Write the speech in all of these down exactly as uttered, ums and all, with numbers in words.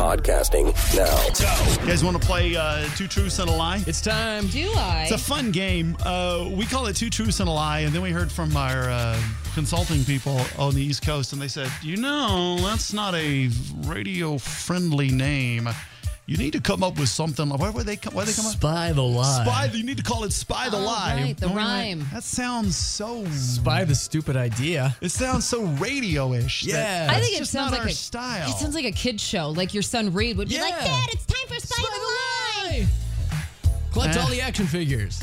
Podcasting now. You guys want to play uh, Two Truths and a Lie? It's time. Do I? It's a fun game. Uh, we call it Two Truths and a Lie, and then we heard from our uh, consulting people on the East Coast, and they said, you know, that's not a radio-friendly name. You need to come up with something. Why would they come? Why they come up? Spy the lie. Spy. You need to call it Spy the Oh, Lie. right, the Oh, rhyme. That sounds so. Spy the stupid idea. It sounds so radio-ish. that Yeah. that's I think it just sounds not like our a style. It sounds like a kid's show. Like your son Reed would be Yeah. like, Dad, it's time for Spy, the Lie. Collect Eh. all the action figures.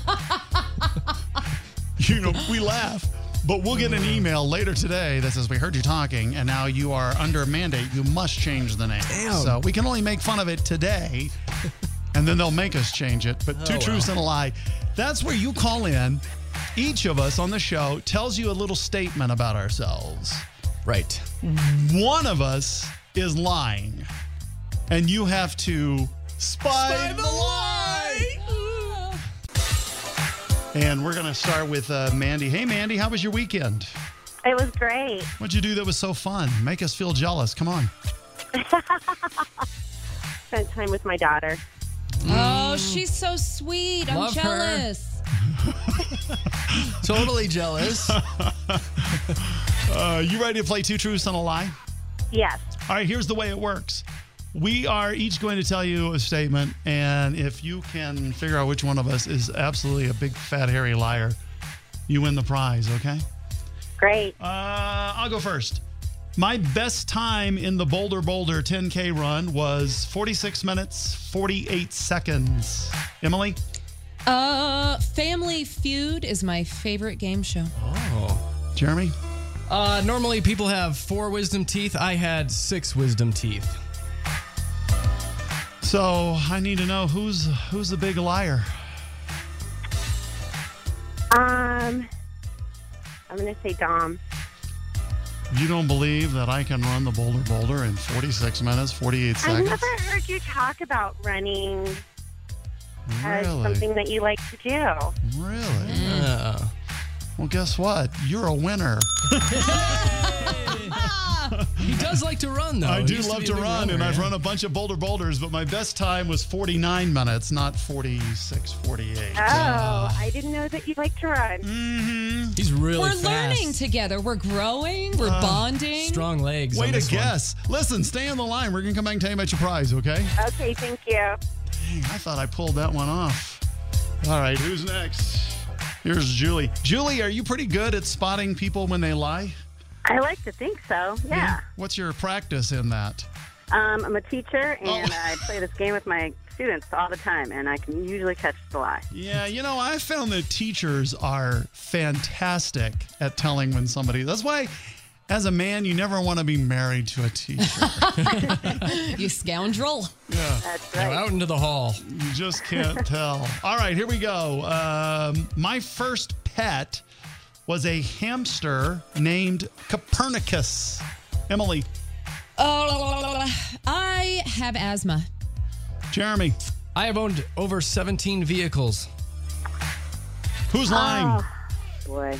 You know, we laugh. But we'll get an email later today that says, we heard you talking, and now you are under a mandate. You must change the name. Damn. So we can only make fun of it today, and then they'll make us change it. But Two Oh, Truths well. and a Lie, that's where you call in. Each of us on the show tells you a little statement about ourselves. Right. One of us is lying, and you have to spy, Spy the lie. And we're going to start with uh, Mandy. Hey, Mandy, how was your weekend? It was great. What'd you do that was so fun? Make us feel jealous. Come on. Spent time with my daughter. Oh, she's so sweet. I'm Love her. jealous. Totally jealous. Uh, you ready to play Two Truths and a Lie? Yes. All right, here's the way it works. We are each going to tell you a statement, and if you can figure out which one of us is absolutely a big, fat, hairy liar, you win the prize, okay? Great. Uh, I'll go first. My best time in the Boulder Boulder ten K run was forty-six minutes, forty-eight seconds. Emily? Uh, Family Feud is my favorite game show. Oh. Jeremy? Uh, normally people have four wisdom teeth. I had six wisdom teeth. So I need to know who's who's the big liar. Um, I'm going to say Dom. You don't believe that I can run the Boulder Boulder in forty-six minutes, forty-eight I seconds? never heard you talk about running as Really? something that you like to do. Really? Yeah. Well, guess what? You're a winner. He does like to run, though. I He do used love be to a big run, runner, and I've yeah. run a bunch of Boulder Boulders, but my best time was forty-nine minutes, not forty-six, forty-eight. Oh, I didn't know that you like to run. Mm-hmm. He's really We're fast. learning together. We're growing. We're bonding. Strong legs. Way on to this one. guess. Listen, stay on the line. We're going to come back and tell you about your prize, okay? Okay, thank you. Dang, I thought I pulled that one off. All right, who's next? Here's Julie. Julie, are you pretty good at spotting people when they lie? I like to think so, yeah. What's your practice in that? Um, I'm a teacher, and Oh. I play this game with my students all the time, and I can usually catch the lie. Yeah, you know, I found that teachers are fantastic at telling when somebody. That's why, as a man, you never want to be married to a teacher. You scoundrel. Yeah, That's Now right. out into the hall. you just can't tell. All right, here we go. Um, my first pet was a hamster named Copernicus. Emily, Oh, I have asthma. Jeremy, I have owned over seventeen vehicles. who's lying? Oh, boy.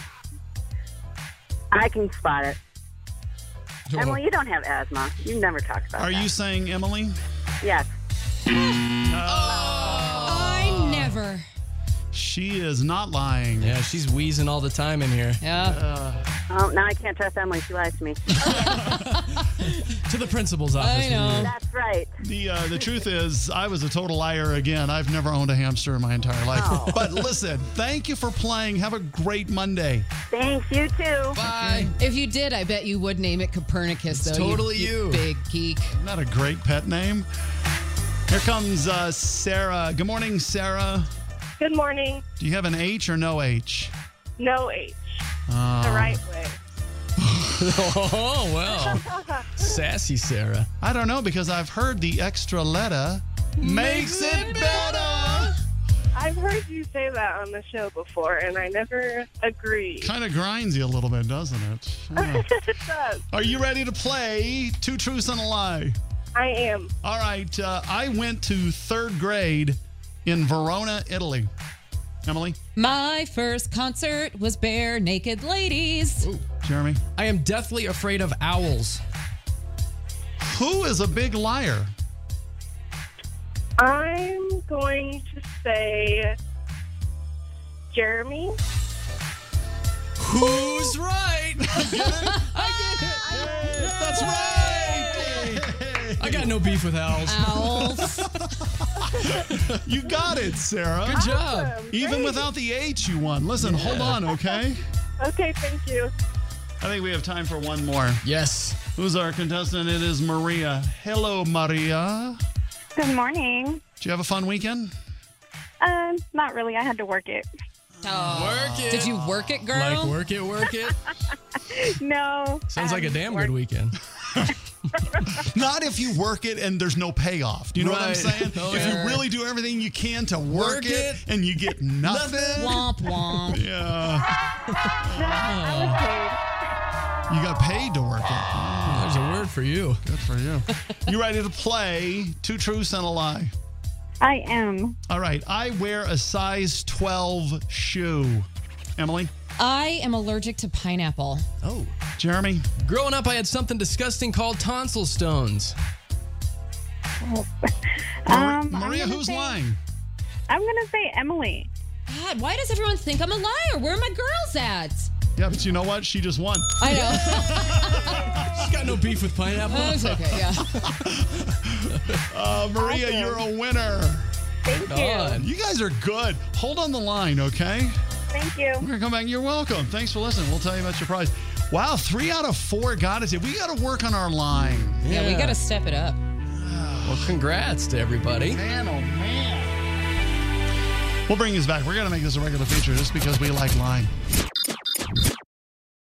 I can spot it. Emily, you don't have asthma. You never talk about Are that. you saying Emily? Yes. I never. She is not lying. Yeah, she's wheezing all the time in here. Yeah. Oh, now I can't trust Emily. She lies to me. To the principal's office. I know. That's right. The uh, the truth is, I was a total liar again. I've never owned a hamster in my entire life. Oh. But listen, thank you for playing. Have a great Monday. Thanks. You too. Bye. If you did, I bet you would name it Copernicus, It's though. totally you. Big geek. Isn't that a great pet name? Here comes uh, Sarah. Good morning, Sarah. Good morning. Do you have an H or no H? No H. Uh, The right way. Oh, well. Sassy Sarah. I don't know, because I've heard the extra letter makes it better. I've heard you say that on the show before, and I never agree. Kind of grinds you a little bit, doesn't it? Yeah. It does. Are you ready to play Two Truths and a Lie? I am. All right. Uh, I went to third grade in Verona, Italy. Emily? My first concert was Bare Naked Ladies. Jeremy? I am deathly afraid of owls. Who is a big liar? I'm going to say Jeremy. Who's right? That's right. I got no beef with owls. Owls. You got it, Sarah. Good job. Awesome. Even Great. without the H, you won. Listen, hold on, okay? Okay, thank you. I think we have time for one more. Yes. Who's our contestant? It is Maria. Hello, Maria. Good morning. Did you have a fun weekend? Um, not really. I had to work it. Oh. Work it. Did you work it, girl? Like work it, work it? No. Sounds like a um, damn work- good weekend. Not if you work it and there's no payoff. Do you know what I'm Right. saying? Oh, if yeah. you really do everything you can to work, Work it, it. and you get nothing. Womp womp. Yeah. I was paid. You got paid to work it. There's a word for you. Good for you. You ready to play Two Truths and a Lie? I am. All right. I wear a size twelve shoe. Emily? I am allergic to pineapple. Oh. Jeremy? Growing up, I had something disgusting called tonsil stones. Mari- Um, Maria, I'm gonna who's say- lying? I'm gonna say Emily. God, why does everyone think I'm a liar? Where are my girls at? Yeah, but you know what? She just won. I know. She's got no beef with pineapple. Oh, it's okay, yeah. Uh, Maria, Awesome. you're a winner. Thank you. God. You guys are good. Hold on the line, okay? Thank you. We're going to come back. You're welcome. Thanks for listening. We'll tell you about your prize. Wow, three out of four got it. We got to work on our line. Yeah, we got to step it up. Well, congrats to everybody. Man, oh, man. We'll bring this back. We're going to make this a regular feature just because we like lying.